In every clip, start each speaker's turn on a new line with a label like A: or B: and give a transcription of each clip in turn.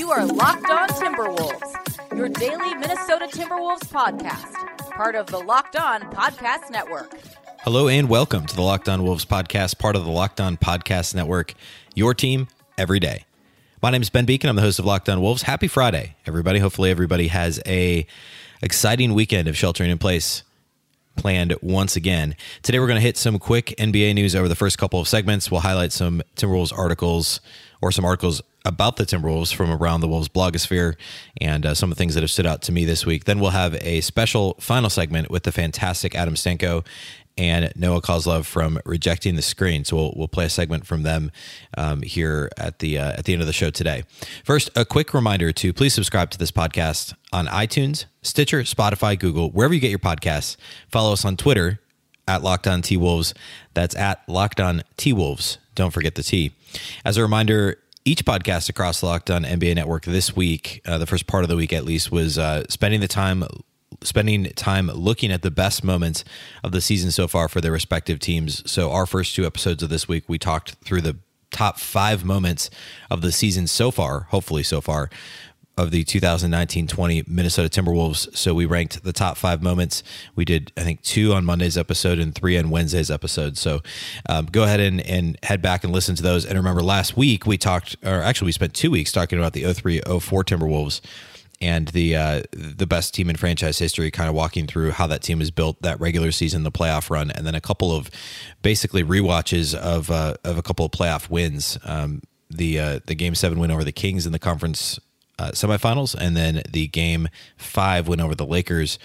A: You are Locked On Timberwolves, your daily Minnesota Timberwolves podcast, part of the Locked On Podcast Network.
B: Hello and welcome to the Locked On Wolves podcast, part of the Locked On Podcast Network, your team every day. My name is Ben Beacon. I'm the host of Locked On Wolves. Happy Friday, everybody. Hopefully everybody has a exciting weekend of sheltering in place planned once again. Today we're going to hit some quick NBA news over the first couple of segments. We'll highlight some Timberwolves articles or some articles about the Timberwolves from around the Wolves blogosphere and some of the things that have stood out to me this week. Then we'll have a special final segment with the fantastic Adam Stanko and Noah Kozlov from Rejecting the Screen. So we'll play a segment from them here at the end of the show today. First, a quick reminder to please subscribe to this podcast on iTunes, Stitcher, Spotify, Google, wherever you get your podcasts. Follow us on Twitter at Locked On T-Wolves. That's at Locked On T-Wolves. Don't forget the T. As a reminder, each podcast across the Locked On NBA Network this week, the first part of the week at least, was spending time looking at the best moments of the season so far for their respective teams. So our first two episodes of this week, we talked through the top 5 moments of the season so far, hopefully so far, of the 2019-20 Minnesota Timberwolves. So we ranked the top 5 moments. We did, I think, 2 on Monday's episode and 3 on Wednesday's episode. So go ahead and head back and listen to those. And remember, last week we spent 2 weeks talking about the 03-04 Timberwolves and the best team in franchise history, kind of walking through how that team was built, that regular season, the playoff run, and then a couple of basically rewatches of a couple of playoff wins. The Game 7 win over the Kings in the conference semifinals, and then the Game 5 win over the Lakers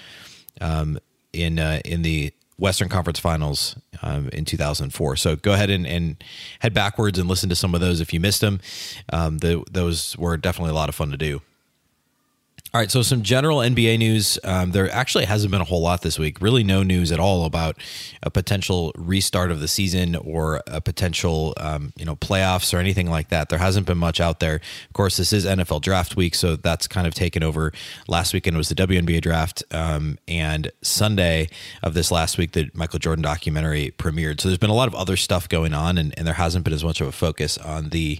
B: in the Western Conference Finals in 2004. So go ahead and head backwards and listen to some of those if you missed them. Those were definitely a lot of fun to do. All right, so some general NBA news. There actually hasn't been a whole lot this week. Really no news at all about a potential restart of the season or a potential playoffs or anything like that. There hasn't been much out there. Of course, this is NFL draft week, so that's kind of taken over. Last weekend was the WNBA draft, and Sunday of this last week, the Michael Jordan documentary premiered. So there's been a lot of other stuff going on, and there hasn't been as much of a focus on the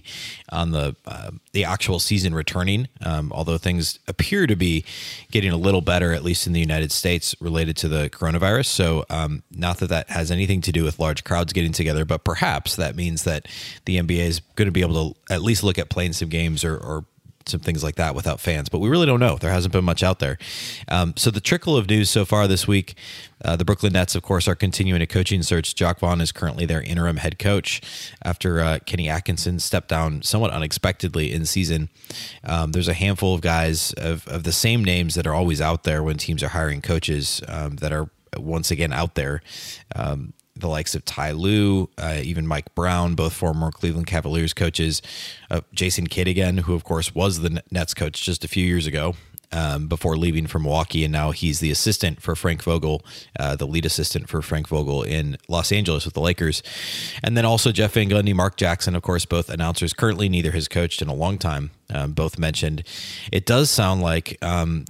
B: actual season returning, although things appear to be getting a little better, at least in the United States, related to the coronavirus. So not that has anything to do with large crowds getting together, but perhaps that means that the NBA is going to be able to at least look at playing some games or some things like that without fans, but we really don't know. There hasn't been much out there. So the trickle of news so far this week, the Brooklyn Nets, of course, are continuing a coaching search. Jacque Vaughn is currently their interim head coach after Kenny Atkinson stepped down somewhat unexpectedly in season. There's a handful of guys of the same names that are always out there when teams are hiring coaches that are once again out there. The likes of Ty Lue, even Mike Brown, both former Cleveland Cavaliers coaches. Jason Kidd again, who of course was the Nets coach just a few years ago before leaving for Milwaukee, and now he's the assistant for Frank Vogel, the lead assistant for Frank Vogel in Los Angeles with the Lakers. And then also Jeff Van Gundy, Mark Jackson, of course, both announcers. Currently, neither has coached in a long time. Both mentioned. It does sound like Tom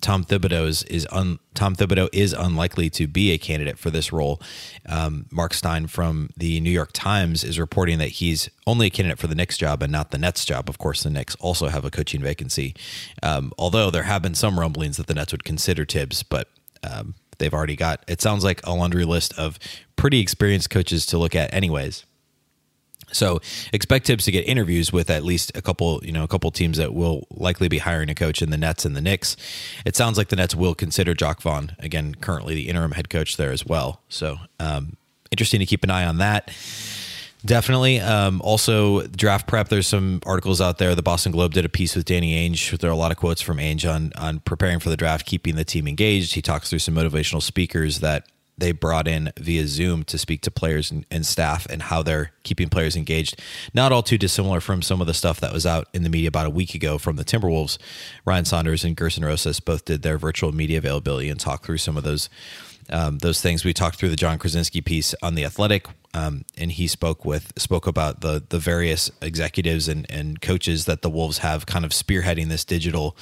B: Thibodeau is unlikely to be a candidate for this role. Mark Stein from the New York Times is reporting that he's only a candidate for the Knicks job and not the Nets job. Of course, the Knicks also have a coaching vacancy, although there have been some rumblings that the Nets would consider Tibbs, but they've already got, it sounds like, a laundry list of pretty experienced coaches to look at anyways. So expect Tibbs to get interviews with at least a couple teams that will likely be hiring a coach in the Nets and the Knicks. It sounds like the Nets will consider Jacque Vaughn, again, currently the interim head coach there as well. So interesting to keep an eye on that. Definitely. Also, draft prep, there's some articles out there. The Boston Globe did a piece with Danny Ainge. There are a lot of quotes from Ainge on preparing for the draft, keeping the team engaged. He talks through some motivational speakers that they brought in via Zoom to speak to players and staff and how they're keeping players engaged. Not all too dissimilar from some of the stuff that was out in the media about a week ago from the Timberwolves. Ryan Saunders and Gerson Rosas both did their virtual media availability and talked through some of those things. We talked through the John Krasinski piece on The Athletic, and he spoke about the various executives and coaches that the Wolves have kind of spearheading this digital,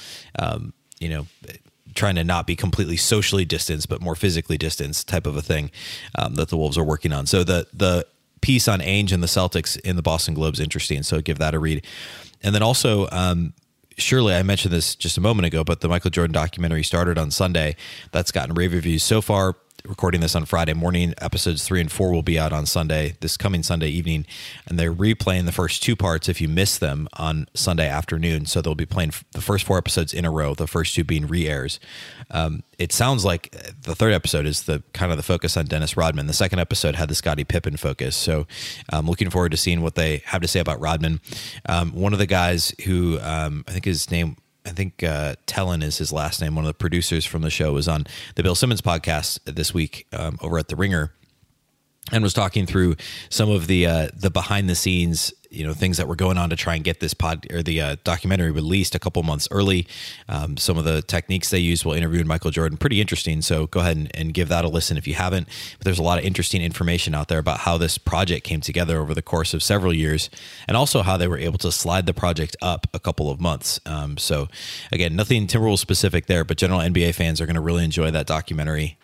B: trying to not be completely socially distanced, but more physically distanced type of a thing that the Wolves are working on. So the piece on Ainge and the Celtics in the Boston Globe is interesting. So give that a read. And then also surely I mentioned this just a moment ago, but the Michael Jordan documentary started on Sunday. That's gotten rave reviews so far. Recording this on Friday morning. Episodes 3 and 4 will be out on Sunday, this coming Sunday evening, and they're replaying the first 2 parts if you missed them on Sunday afternoon. So they'll be playing the first 4 episodes in a row, the first 2 being re-airs. It sounds like the 3rd episode is the kind of the focus on Dennis Rodman. The 2nd episode had the Scottie Pippen focus. So I'm looking forward to seeing what they have to say about Rodman. One of the guys who I think Tellin is his last name. One of the producers from the show was on the Bill Simmons podcast this week over at The Ringer, and was talking through some of the behind the scenes, things that were going on to try and get this documentary released a couple months early. Some of the techniques they used while interviewing Michael Jordan, pretty interesting. So go ahead and give that a listen if you haven't. But there's a lot of interesting information out there about how this project came together over the course of several years, and also how they were able to slide the project up a couple of months. So again, nothing Timberwolves specific there, but general NBA fans are going to really enjoy that documentary.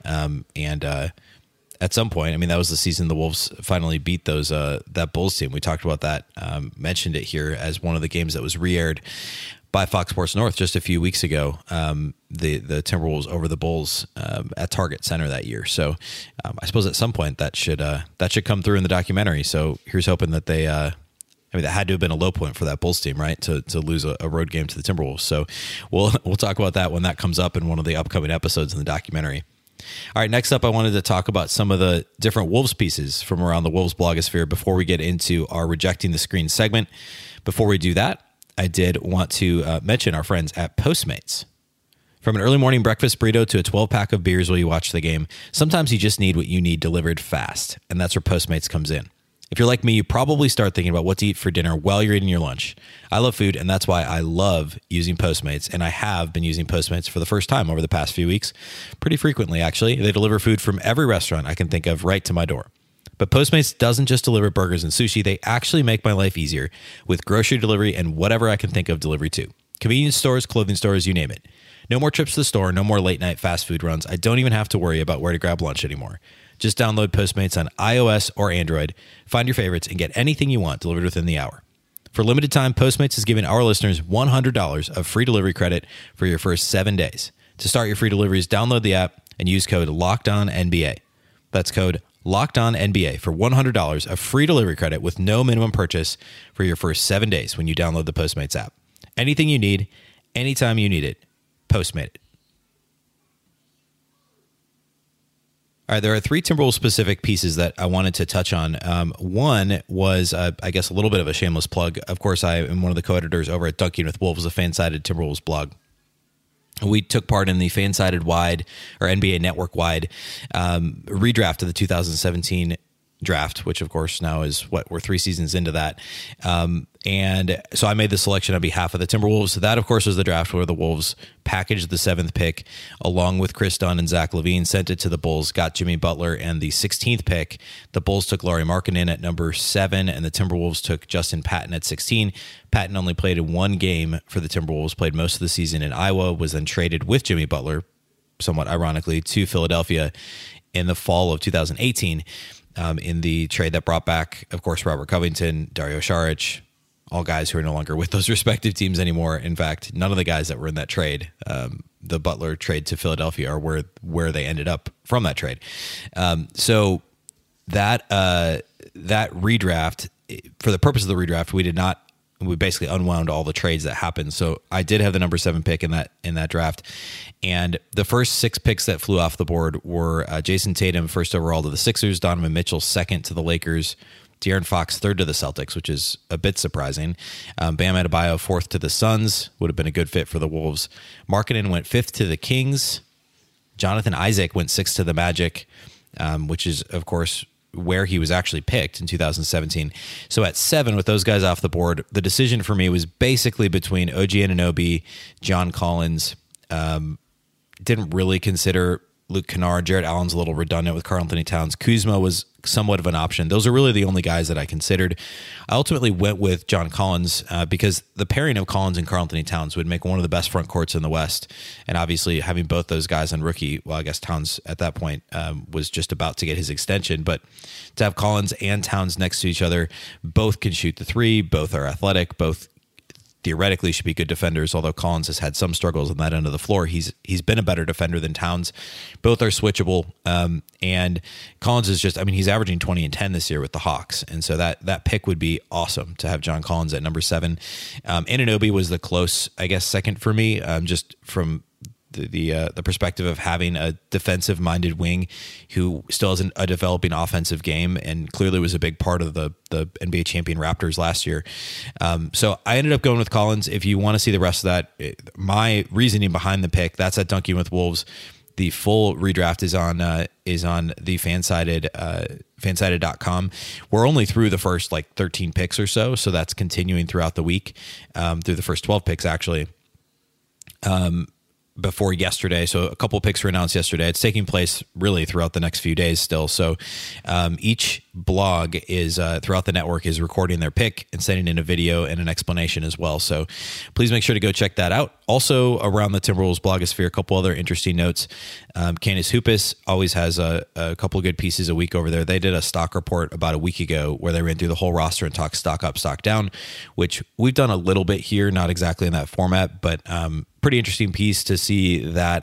B: At some point, I mean, that was the season the Wolves finally beat that Bulls team. We talked about that, mentioned it here as one of the games that was re-aired by Fox Sports North just a few weeks ago. The Timberwolves over the Bulls at Target Center that year. So I suppose at some point that should come through in the documentary. So here's hoping that they. That had to have been a low point for that Bulls team, right? To lose a road game to the Timberwolves. So we'll talk about that when that comes up in one of the upcoming episodes in the documentary. All right, next up, I wanted to talk about some of the different Wolves pieces from around the Wolves blogosphere before we get into our Rejecting the Screen segment. Before we do that, I did want to mention our friends at Postmates. From an early morning breakfast burrito to a 12-pack of beers while you watch the game, sometimes you just need what you need delivered fast, and that's where Postmates comes in. If you're like me, you probably start thinking about what to eat for dinner while you're eating your lunch. I love food, and that's why I love using Postmates, and I have been using Postmates for the first time over the past few weeks, pretty frequently, actually. They deliver food from every restaurant I can think of right to my door. But Postmates doesn't just deliver burgers and sushi. They actually make my life easier with grocery delivery and whatever I can think of delivery to. Convenience stores, clothing stores, you name it. No more trips to the store, no more late-night fast food runs. I don't even have to worry about where to grab lunch anymore. Just download Postmates on iOS or Android, find your favorites, and get anything you want delivered within the hour. For a limited time, Postmates is giving our listeners $100 of free delivery credit for your first 7 days. To start your free deliveries, download the app and use code LOCKEDONNBA. That's code LOCKEDONNBA for $100 of free delivery credit with no minimum purchase for your first 7 days when you download the Postmates app. Anything you need, anytime you need it, Postmate it. All right, there are 3 Timberwolves-specific pieces that I wanted to touch on. One was, I guess, a little bit of a shameless plug. Of course, I am one of the co-editors over at Dunking with Wolves, a fan-sided Timberwolves blog. We took part in the fan-sided wide, or NBA Network-wide, redraft of the 2017 draft, which, of course, now is, we're 3 seasons into that. And so I made the selection on behalf of the Timberwolves. That, of course, was the draft where the Wolves packaged the 7th pick along with Chris Dunn and Zach LaVine, sent it to the Bulls, got Jimmy Butler, and the 16th pick, the Bulls took Lauri Markkanen at number 7, and the Timberwolves took Justin Patton at 16. Patton only played in 1 game for the Timberwolves, played most of the season in Iowa, was then traded with Jimmy Butler, somewhat ironically, to Philadelphia in the fall of 2018 in the trade that brought back, of course, Robert Covington, Dario Saric, all guys who are no longer with those respective teams anymore. In fact, none of the guys that were in that trade, the Butler trade to Philadelphia, are where they ended up from that trade. So that redraft, for the purpose of the redraft, we basically unwound all the trades that happened. So I did have the number 7 pick in that draft. And the first 6 picks that flew off the board were Jason Tatum, first overall to the Sixers, Donovan Mitchell, second to the Lakers, De'Aaron Fox, third to the Celtics, which is a bit surprising. Bam Adebayo, fourth to the Suns, would have been a good fit for the Wolves. Markkanen went 5th to the Kings. Jonathan Isaac went 6th to the Magic, which is, of course, where he was actually picked in 2017. So at 7, with those guys off the board, the decision for me was basically between OG Anunoby, John Collins. Didn't really consider Luke Kennard. Jarrett Allen's a little redundant with Karl-Anthony Towns. Kuzma was somewhat of an option. Those are really the only guys that I considered. I ultimately went with John Collins because the pairing of Collins and Karl-Anthony Towns would make one of the best front courts in the West. And obviously having both those guys on rookie, well, I guess Towns at that point was just about to get his extension. But to have Collins and Towns next to each other, both can shoot the 3, both are athletic, both theoretically should be good defenders, although Collins has had some struggles on that end of the floor. He's been a better defender than Towns. Both are switchable. And Collins is just, I mean, he's averaging 20 and 10 this year with the Hawks. And so that pick would be awesome to have John Collins at number 7. Anunoby was the close, I guess, second for me, just from the perspective of having a defensive minded wing who still has a developing offensive game and clearly was a big part of the NBA champion Raptors last year. So I ended up going with Collins. If you want to see the rest of that, my reasoning behind the pick, that's at Dunking with Wolves. The full redraft is on the fansided.com. We're only through the first 13 picks or so that's continuing throughout the week, through the first 12 picks actually. Before yesterday. So a couple picks were announced yesterday. It's taking place really throughout the next few days still. So each blog is throughout the network is recording their pick and sending in a video and an explanation as well. So please make sure to go check that out. Also around the Timberwolves blogosphere, a couple other interesting notes. Canis Hoopus always has a couple of good pieces a week over there. They did a stock report about a week ago where they ran through the whole roster and talked stock up, stock down, which we've done a little bit here, not exactly in that format, but pretty interesting piece to see that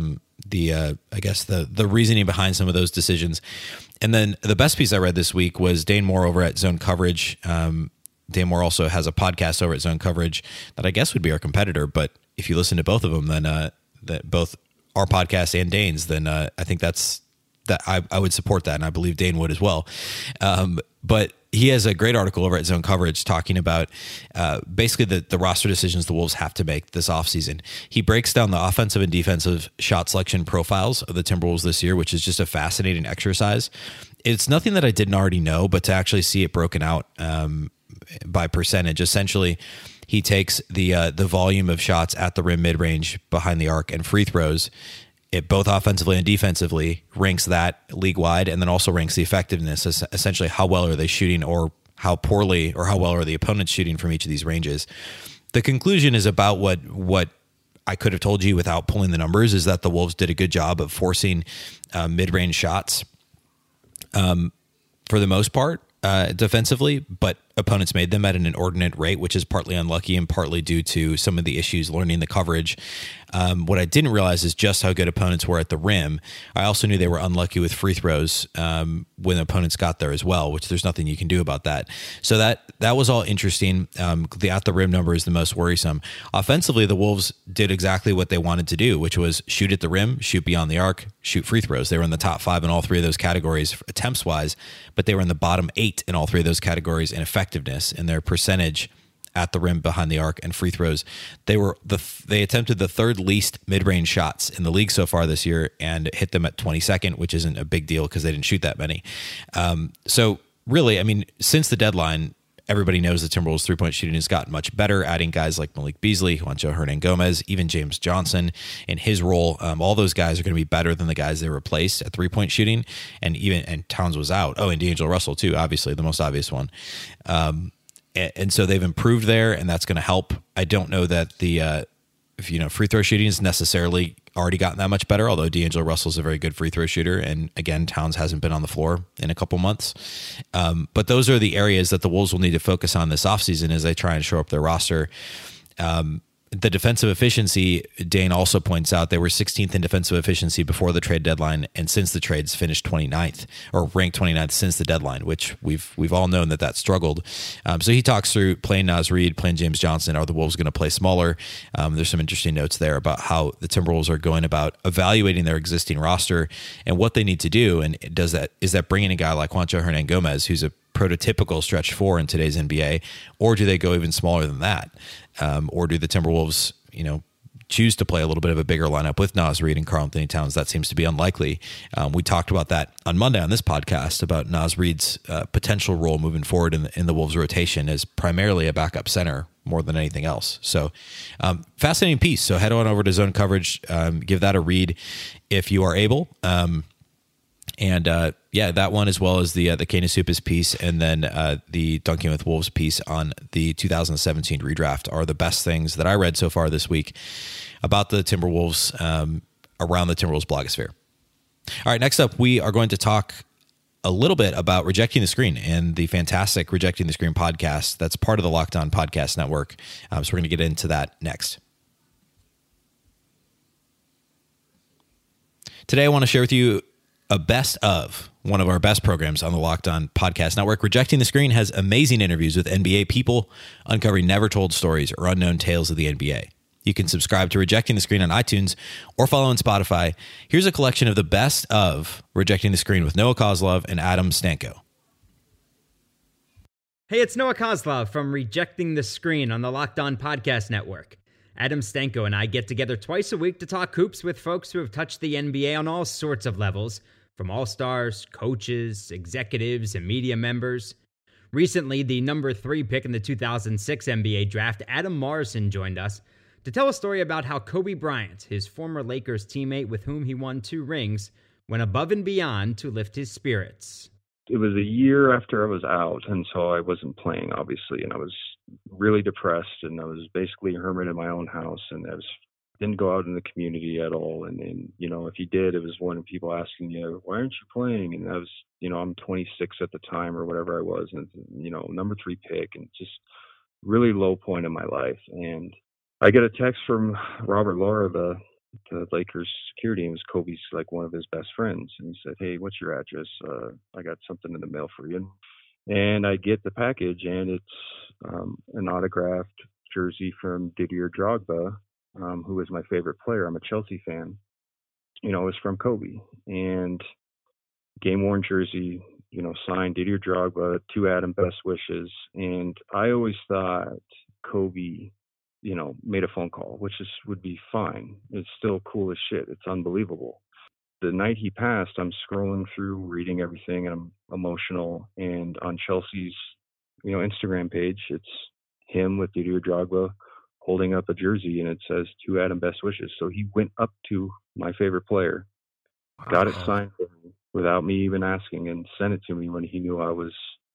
B: I guess the reasoning behind some of those decisions. And then the best piece I read this week was Dane Moore over at Zone Coverage. Dane Moore also has a podcast over at Zone Coverage that I guess would be our competitor, but if you listen to both of them, then that both our podcast and Dane's, then I think that I would support that, and I believe Dane would as well. But he has a great article over at Zone Coverage talking about basically the roster decisions the Wolves have to make this offseason. He breaks down the offensive and defensive shot selection profiles of the Timberwolves this year, which is just a fascinating exercise. It's nothing that I didn't already know, but to actually see it broken out by percentage, essentially, he takes the volume of shots at the rim, mid-range, behind the arc, and free throws. It both offensively and defensively ranks that league-wide, and then also ranks the effectiveness, essentially how well are they shooting or how poorly or how well are the opponents shooting from each of these ranges. The conclusion is about what I could have told you without pulling the numbers, is that the Wolves did a good job of forcing mid-range shots for the most part defensively, but opponents made them at an inordinate rate, which is partly unlucky and partly due to some of the issues learning the coverage. What I didn't realize is just how good opponents were at the rim. I also knew they were unlucky with free throws when opponents got there as well, which there's nothing you can do about that. So that was all interesting. The at the rim number is the most worrisome. Offensively, the Wolves did exactly what they wanted to do, which was shoot at the rim, shoot beyond the arc, shoot free throws. They were in the top 5 in all 3 of those categories attempts wise, but they were in the bottom 8 in all 3 of those categories in effectiveness in their percentage at the rim, behind the arc, and free throws. They attempted the 3rd least mid-range shots in the league so far this year and hit them at 22nd, which isn't a big deal because they didn't shoot that many. So really, I mean, since the deadline, everybody knows the Timberwolves 3-point shooting has gotten much better, adding guys like Malik Beasley, Juancho Hernan-Gomez, even James Johnson in his role. All those guys are going to be better than the guys they replaced at 3-point shooting, and Towns was out. Oh, and D'Angelo Russell too, obviously the most obvious one. And so they've improved there, and that's going to help. I don't know that the free throw shooting is necessarily already gotten that much better, although D'Angelo Russell's a very good free throw shooter. And again, Towns hasn't been on the floor in a couple months. But those are the areas that the Wolves will need to focus on this offseason as they try and shore up their roster. The defensive efficiency, Dane also points out, they were 16th in defensive efficiency before the trade deadline, and since the trades finished 29th, or ranked 29th since the deadline, which we've all known that struggled. So he talks through playing Naz Reid, playing James Johnson. Are the Wolves going to play smaller? There's some interesting notes there about how the Timberwolves are going about evaluating their existing roster and what they need to do. And is that bringing a guy like Juancho Hernan-Gomez, who's a prototypical stretch 4 in today's NBA, or do they go even smaller than that? Or do the Timberwolves, choose to play a little bit of a bigger lineup with Naz Reid and Karl-Anthony Towns? That seems to be unlikely. We talked about that on Monday on this podcast about Naz Reid's potential role moving forward in the Wolves rotation as primarily a backup center more than anything else. So fascinating piece. So head on over to Zone Coverage, give that a read if you are able. And that one, as well as the Canis Hoopus piece, and then the Dunking with Wolves piece on the 2017 redraft are the best things that I read so far this week about the Timberwolves, around the Timberwolves blogosphere. All right, next up, we are going to talk a little bit about Rejecting the Screen and the fantastic Rejecting the Screen podcast that's part of the Locked On Podcast Network. So we're going to get into that next. Today, I want to share with you a best of one of our best programs on the Locked On Podcast Network. Rejecting the Screen has amazing interviews with NBA people, uncovering never told stories or unknown tales of the NBA. You can subscribe to Rejecting the Screen on iTunes or follow on Spotify. Here's a collection of the best of Rejecting the Screen with Noah Kozlov and Adam Stanko.
C: Hey, it's Noah Kozlov from Rejecting the Screen on the Locked On Podcast Network. Adam Stanko and I get together twice a week to talk hoops with folks who have touched the NBA on all sorts of levels, from all-stars, coaches, executives, and media members. Recently, the number 3 pick in the 2006 NBA draft, Adam Morrison, joined us to tell a story about how Kobe Bryant, his former Lakers teammate with whom he won 2 rings, went above and beyond to lift his spirits.
D: It was a year after I was out, and so I wasn't playing, obviously, and I was really depressed, and I was basically a hermit in my own house, and didn't go out in the community at all. And you know, if you did, it was when people asking you, why aren't you playing? And I was, you know, I'm 26 at the time or whatever I was, and, you know, number 3 pick, and just really low point in my life. And I get a text from Robert Lara, the Lakers security, and it was Kobe's, like, one of his best friends. And he said, hey, what's your address? I got something in the mail for you. And I get the package, and it's an autographed jersey from Didier Drogba, who is my favorite player. I'm a Chelsea fan. You know, it was from Kobe. And game-worn jersey, you know, signed Didier Drogba, to Adam, best wishes. And I always thought Kobe, you know, made a phone call, which would be fine. It's still cool as shit. It's unbelievable. The night he passed, I'm scrolling through, reading everything, and I'm emotional. And on Chelsea's, you know, Instagram page, it's him with Didier Drogba holding up a jersey, and it says, to Adam, best wishes. So he went up to my favorite player, got it signed for me without me even asking, and sent it to me when he knew I was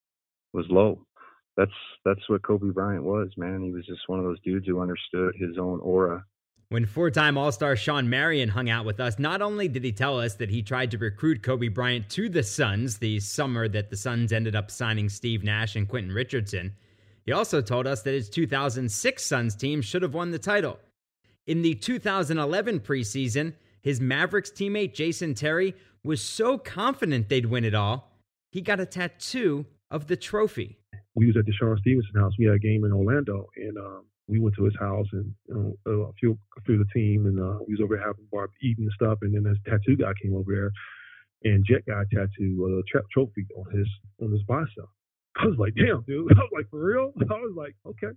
D: low. That's what Kobe Bryant was, man. He was just one of those dudes who understood his own aura.
C: When 4-time All-Star Shawn Marion hung out with us, not only did he tell us that he tried to recruit Kobe Bryant to the Suns the summer that the Suns ended up signing Steve Nash and Quentin Richardson, he also told us that his 2006 Suns team should have won the title. In the 2011 preseason, his Mavericks teammate Jason Terry was so confident they'd win it all, he got a tattoo of the trophy.
E: We was at the Sean Stevenson house. We had a game in Orlando, and we went to his house, and a few of the team, and we was over there having bar eating and stuff. And then this tattoo guy came over there, and Jet got a tattoo, trophy on his bicep. I was like, damn, dude. I was like, for real? I was like, okay.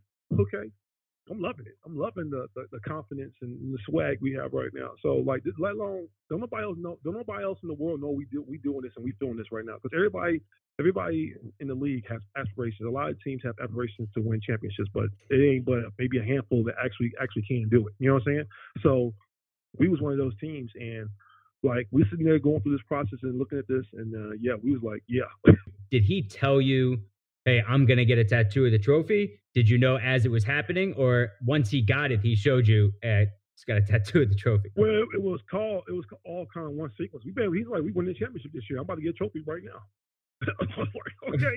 E: I'm loving it. I'm loving the confidence and the swag we have right now. So, like, let alone, don't nobody else in the world know we doing this and we doing this right now. Because everybody in the league has aspirations. A lot of teams have aspirations to win championships, but it ain't but maybe a handful that actually can do it. You know what I'm saying? So we was one of those teams, and like we sitting there going through this process and looking at this, and we was like, yeah.
C: Did he tell you, hey, I'm going to get a tattoo of the trophy? Did you know as it was happening, or once he got it, he showed you, he's got a tattoo of the trophy?
E: Well, it was all kind of one sequence. He's like, we won the championship this year. I'm about to get a trophy right now. I was like, okay.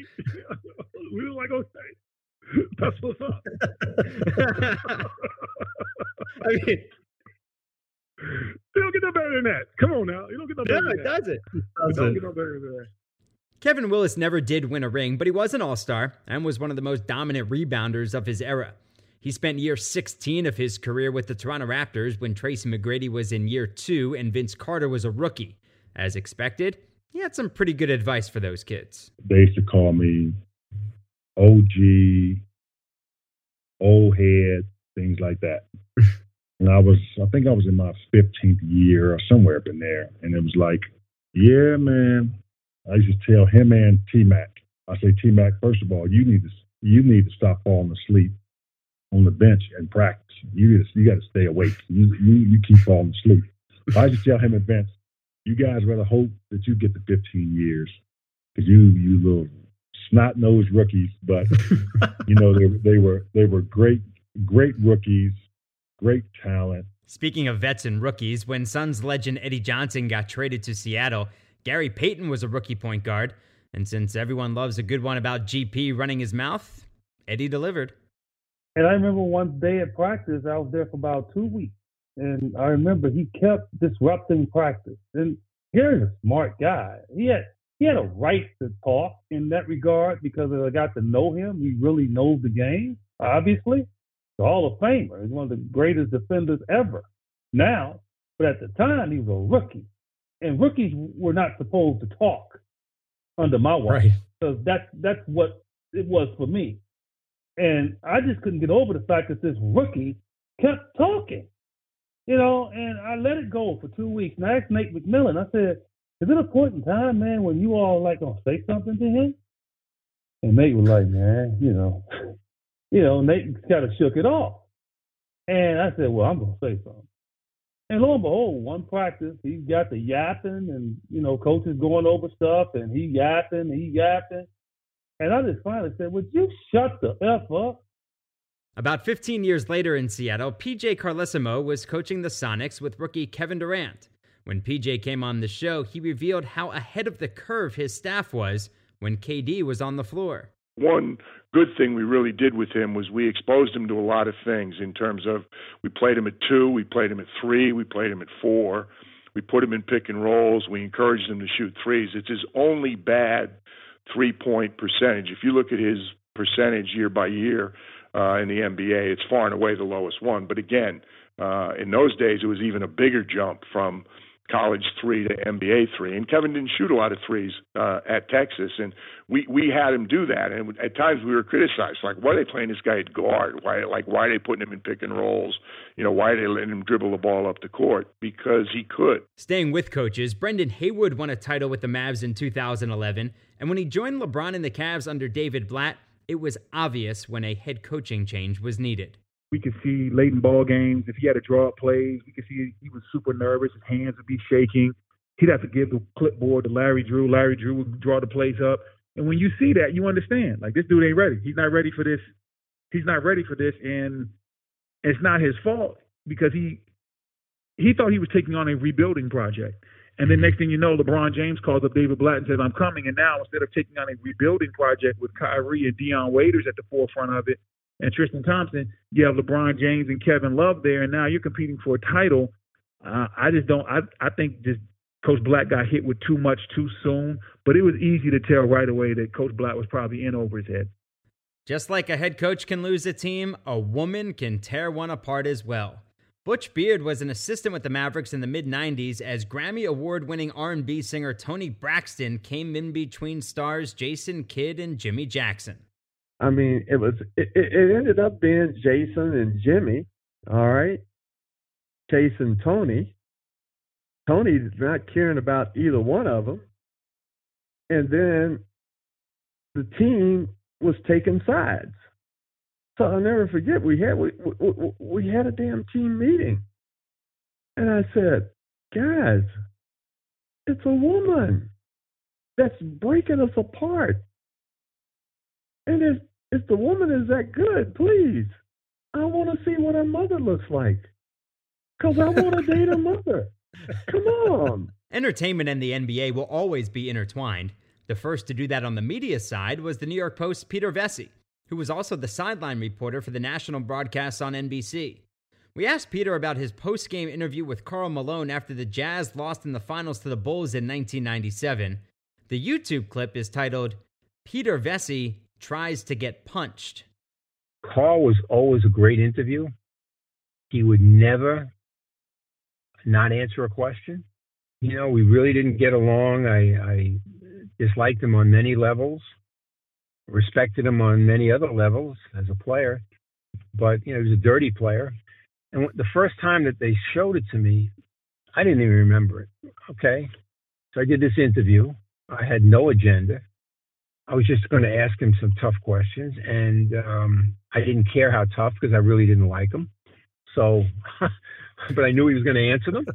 E: We were like, okay. That's what's up.
C: I mean,
E: you don't get no better than that. Come on now. You don't get no better than that.
C: Does it?
E: You don't get no better than that.
C: Kevin Willis never did win a ring, but he was an all-star and was one of the most dominant rebounders of his era. He spent year 16 of his career with the Toronto Raptors when Tracy McGrady was in year 2 and Vince Carter was a rookie. As expected, he had some pretty good advice for those kids.
F: They used to call me OG, old head, things like that. And I think I was in my 15th year or somewhere up in there. And it was like, yeah, man. I used to tell him and T-Mac. I say, T-Mac, first of all, you need to stop falling asleep on the bench and practice. You got to stay awake. You keep falling asleep. I just tell him and Vince, you guys rather hope that you get the 15 years because you little snot-nosed rookies. But you know they were great rookies, great talent.
C: Speaking of vets and rookies, when Suns legend Eddie Johnson got traded to Seattle, Gary Payton was a rookie point guard, and since everyone loves a good one about GP running his mouth, Eddie delivered.
G: And I remember one day at practice, I was there for about 2 weeks, and I remember he kept disrupting practice. And Gary's a smart guy. He had a right to talk in that regard because as I got to know him, he really knows the game, obviously. He's a Hall of Famer. He's one of the greatest defenders ever now. But at the time, he was a rookie. And rookies were not supposed to talk under my watch.
C: Right.
G: Because that's what it was for me. And I just couldn't get over the fact that this rookie kept talking. You know, and I let it go for 2 weeks. And I asked Nate McMillan, I said, is there a point in time, man, when you all like gonna say something to him? And Nate was like, man, Nate kind of shook it off. And I said, well, I'm gonna say something. And lo and behold, one practice, he got the yapping and, coach is going over stuff and he yapping. And I just finally said, would you shut the F up?
C: About 15 years later in Seattle, PJ Carlesimo was coaching the Sonics with rookie Kevin Durant. When PJ came on the show, he revealed how ahead of the curve his staff was when KD was on the floor.
H: One good thing we really did with him was we exposed him to a lot of things in terms of we played him at 2, we played him at 3, we played him at 4. We put him in pick and rolls. We encouraged him to shoot threes. It's his only bad three-point percentage. If you look at his percentage year by year in the NBA, it's far and away the lowest one. But again, in those days, it was even a bigger jump from college 3 to NBA 3. And Kevin didn't shoot a lot of threes at Texas. And we had him do that. And at times we were criticized, like, why are they playing this guy at guard? Why are they putting him in pick and rolls? Why are they letting him dribble the ball up the court? Because he could.
C: Staying with coaches, Brendan Haywood won a title with the Mavs in 2011. And when he joined LeBron and the Cavs under David Blatt, it was obvious when a head coaching change was needed.
E: We could see late in ball games, if he had to draw up plays, we could see he was super nervous. His hands would be shaking. He'd have to give the clipboard to Larry Drew. Larry Drew would draw the plays up. And when you see that, you understand, like, this dude ain't ready. He's not ready for this. He's not ready for this. And it's not his fault because he thought he was taking on a rebuilding project. And then next thing you know, LeBron James calls up David Blatt and says, I'm coming. And now instead of taking on a rebuilding project with Kyrie and Deion Waiters at the forefront of it, and Tristan Thompson, you have LeBron James and Kevin Love there, and now you're competing for a title. I think just Coach Blatt got hit with too much too soon, but it was easy to tell right away that Coach Blatt was probably in over his head.
C: Just like a head coach can lose a team, a woman can tear one apart as well. Butch Beard was an assistant with the Mavericks in the mid-'90s as Grammy Award-winning R&B singer Toni Braxton came in between stars Jason Kidd and Jimmy Jackson.
I: I mean, it ended up being Jason and Jimmy, all right? Chase and Tony. Tony's not caring about either one of them. And then the team was taking sides. So I'll never forget, we had a damn team meeting. And I said, guys, it's a woman that's breaking us apart. And if the woman is that good, please, I want to see what her mother looks like. Because I want to date her mother. Come on.
C: Entertainment and the NBA will always be intertwined. The first to do that on the media side was the New York Post's Peter Vesey, who was also the sideline reporter for the national broadcasts on NBC. We asked Peter about his post-game interview with Karl Malone after the Jazz lost in the finals to the Bulls in 1997. The YouTube clip is titled, Peter Vesey Tries to Get Punched.
J: Karl was always a great interview. He would never not answer a question. We really didn't get along. I disliked him on many levels, respected him on many other levels as a player, but, he was a dirty player. And the first time that they showed it to me, I didn't even remember it. Okay. So I did this interview. I had no agenda. I was just going to ask him some tough questions, and I didn't care how tough because I really didn't like him. So, but I knew he was going to answer them.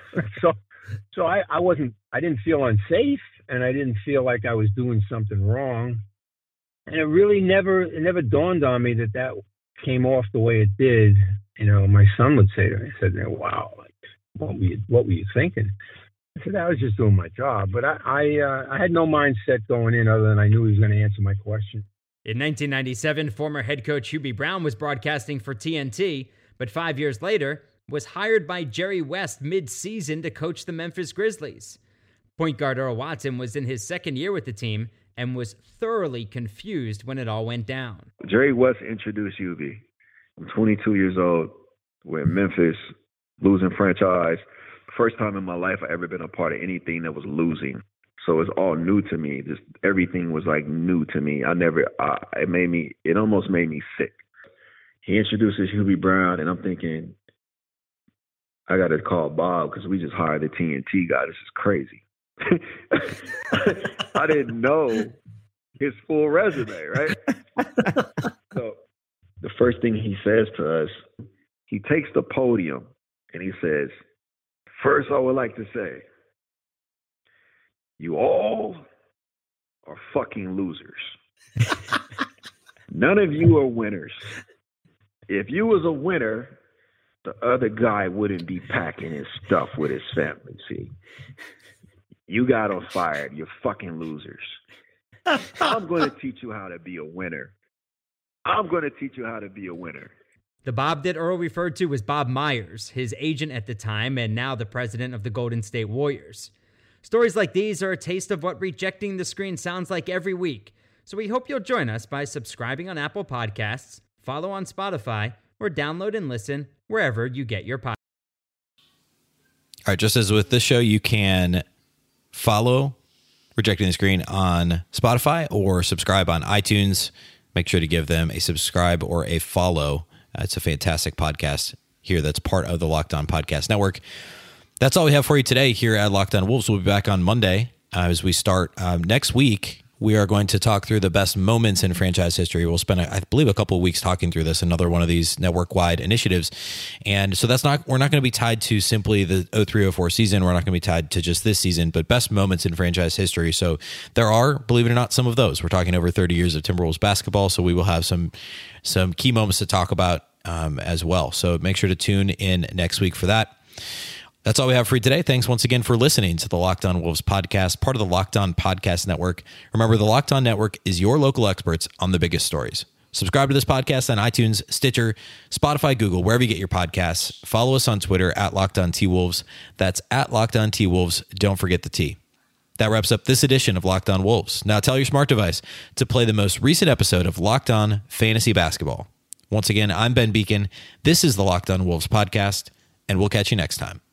J: So I didn't feel unsafe, and I didn't feel like I was doing something wrong. And it never dawned on me that came off the way it did. My son would say to me, I said, wow, like, what were you thinking? I said, I was just doing my job. But I had no mindset going in other than I knew he was going to answer my question.
C: In 1997, former head coach Hubie Brown was broadcasting for TNT, but 5 years later was hired by Jerry West mid-season to coach the Memphis Grizzlies. Point guard Earl Watson was in his second year with the team and was thoroughly confused when it all went down.
K: Jerry West introduced Hubie. I'm 22 years old. We're in Memphis, losing franchise. First time in my life I ever been a part of anything that was losing. So it's all new to me. Just everything was like new to me. It almost made me sick. He introduces Hubie Brown, and I'm thinking, I got to call Bob because we just hired the TNT guy. This is crazy. I didn't know his full resume, right? So the first thing he says to us, he takes the podium and he says, first I would like to say, you all are fucking losers. None of you are winners. If you was a winner, the other guy wouldn't be packing his stuff with his family, see? You got us fired. You're fucking losers. I'm going to teach you how to be a winner. I'm going to teach you how to be a winner.
C: The Bob that Earl referred to was Bob Myers, his agent at the time and now the president of the Golden State Warriors. Stories like these are a taste of what rejecting the screen sounds like every week. So we hope you'll join us by subscribing on Apple Podcasts, follow on Spotify, or download and listen wherever you get your podcasts.
B: All right, just as with this show, you can follow Rejecting the Screen on Spotify or subscribe on iTunes. Make sure to give them a subscribe or a follow. It's a fantastic podcast here that's part of the Locked On Podcast Network. That's all we have for you today here at Locked On Wolves. We'll be back on Monday as we start next week. We are going to talk through the best moments in franchise history. We'll spend, I believe, a couple of weeks talking through this, another one of these network-wide initiatives. And so we're not going to be tied to simply the 03-04 season. We're not going to be tied to just this season, but best moments in franchise history. So there are, believe it or not, some of those. We're talking over 30 years of Timberwolves basketball, so we will have some key moments to talk about as well. So make sure to tune in next week for that. That's all we have for you today. Thanks once again for listening to the Locked On Wolves podcast, part of the Locked On Podcast Network. Remember, the Locked On Network is your local experts on the biggest stories. Subscribe to this podcast on iTunes, Stitcher, Spotify, Google, wherever you get your podcasts. Follow us on Twitter at Locked On T-Wolves. That's at Locked On T-Wolves. Don't forget the T. That wraps up this edition of Locked On Wolves. Now tell your smart device to play the most recent episode of Locked On Fantasy Basketball. Once again, I'm Ben Beacon. This is the Locked On Wolves podcast, and we'll catch you next time.